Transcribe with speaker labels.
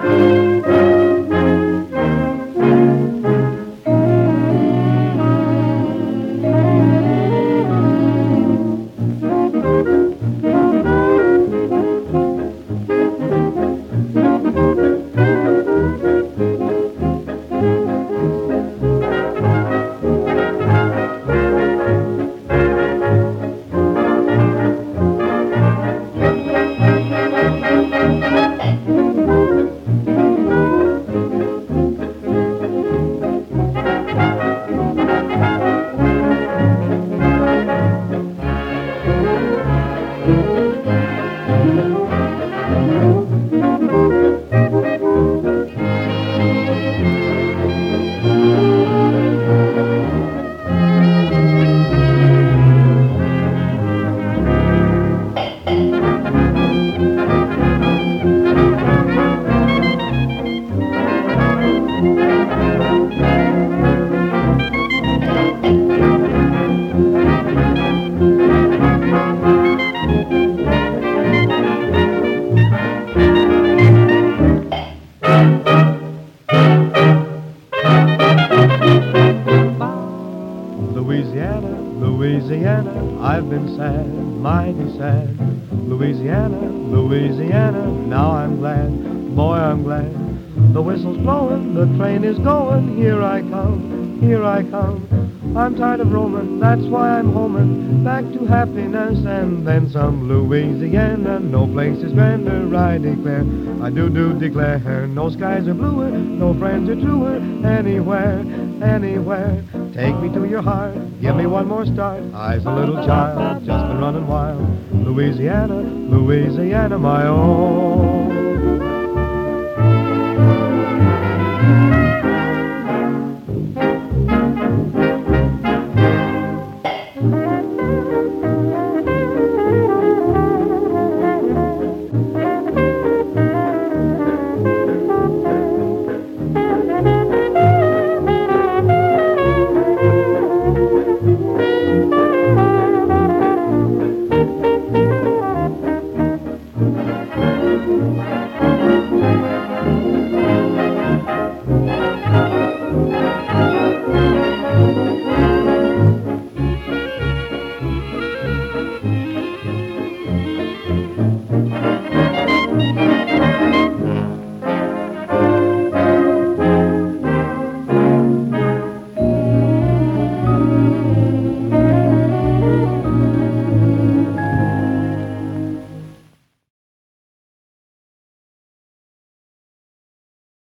Speaker 1: Louisiana, Louisiana, I've been sad, mighty sad. Louisiana, Louisiana, now I'm glad, boy, I'm glad. The whistle's blowing, the train is going, here I come, here I come. I'm tired of roaming, that's why I'm homing, back to happiness and then some. Louisiana, no place is grander, I declare, I do declare. No skies are bluer, no friends are truer, anywhere, anywhere. Take me to your heart, give me one more start. I's a little child, just been running wild. Louisiana, Louisiana, my own.